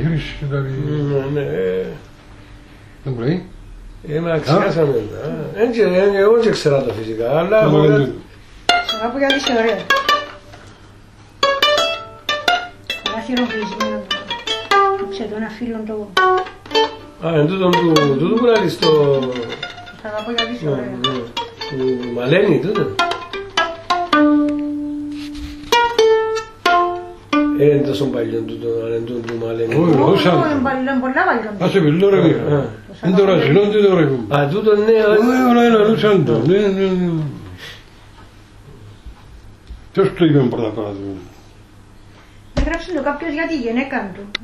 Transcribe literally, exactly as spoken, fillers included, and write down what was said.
διαχείριση και τα Ναι, ναι. Δεν μπορεί. Ε, μα ξεχάσαμε. Εγώ δεν ξέρω το φυσικά, αλλά... Σ' αγαπώ γιατί είσαι ωραία. Ένα χειροκρισμένο. Ξέρω ένα φίλο το... Α, εν τούτον του που λάβεις το... Σ' αγαπώ γιατί είσαι ωραία. Του Μαλένη, τούτο. Είναι τόσο παλιό τούτο, αλλά είναι του Μαλένη. Όχι, όχι, Είναι πολλά παλιό. άσε πει, τώρα πει. Είναι τώρα σιλόν, τι τώρα πει. Α, τούτο ναι, Όχι, όλα είναι αλλούσαν το. Ναι, ναι, ναι. Ποιος το είπε πρώτα πρώτα του. Έγραψε το κάποιος για τη γυναίκα του.